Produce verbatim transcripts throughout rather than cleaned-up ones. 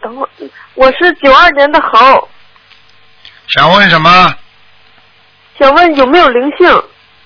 等会儿，我是九二年的猴。 想问什么？ 想问有没有灵性？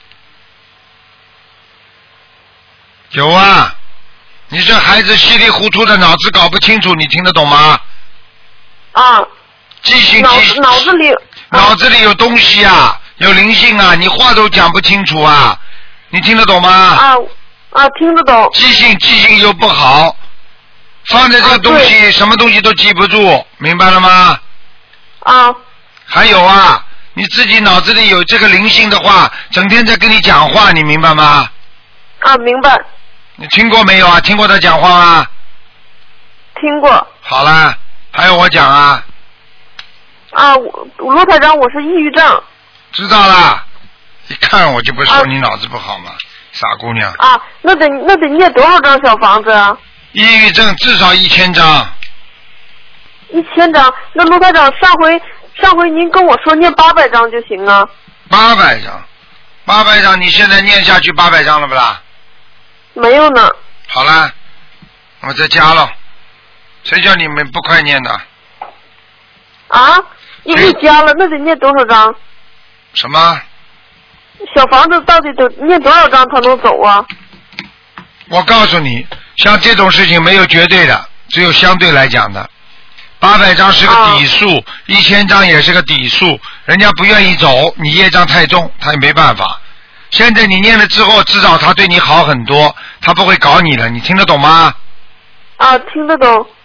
有啊，你这孩子稀里糊涂的，脑子搞不清楚，你听得懂吗？ 啊。 记性脑记脑子里。 脑子里有东西啊，有灵性啊，你话都讲不清楚啊，你听得懂吗？ 啊啊，听得懂。 记性记性又不好，放在这个东西、啊、什么东西都记不住，明白了吗？ 啊。 还有啊，你自己脑子里有这个灵性的话，整天在跟你讲话，你明白吗？ 啊，明白。 你听过没有啊？听过他讲话吗？ 听过。 好了，还有我讲啊。 啊，卢台长，我是抑郁症。 知道了，一看我就不说你脑子不好嘛，啊、傻姑娘。 啊，那得那得念多少张小房子啊？ 抑郁症至少一千张。 一千张？那卢台长，上回上回您跟我说念八百张就行啊。 八百张，八百张，你现在念下去八百张了不啦？ 没有呢。 好了，我再加了。谁叫你们不快念的？ 啊？一一加了，那得念多少张？ 什么？ 小房子到底得念多少张才能走啊？ 我告诉你，像这种事情没有绝对的，只有相对来讲的。八百张是个底数，啊、一千张也是个底数。人家不愿意走，你业障太重，他也没办法。现在你念了之后，至少他对你好很多，他不会搞你了。你听得懂吗？ 啊，听得懂。